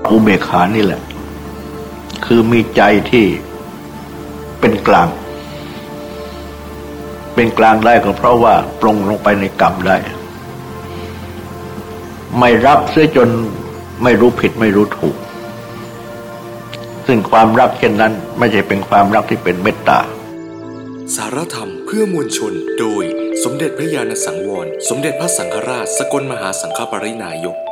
อุเบกขานี่แหละคือมีใจที่เป็นกลางได้ก็เพราะว่าปรงลงไปในกรรมได้ไม่รับเสียจนไม่รู้ผิดไม่รู้ถูกซึ่งความรักเช่นนั้นไม่ใช่เป็นความรักที่เป็นเมตตาสารธรรมเพื่อมวลชนโดยสมเด็จพระญาณสังวรสมเด็จพระสังฆราชสกลมหาสังฆปรินายก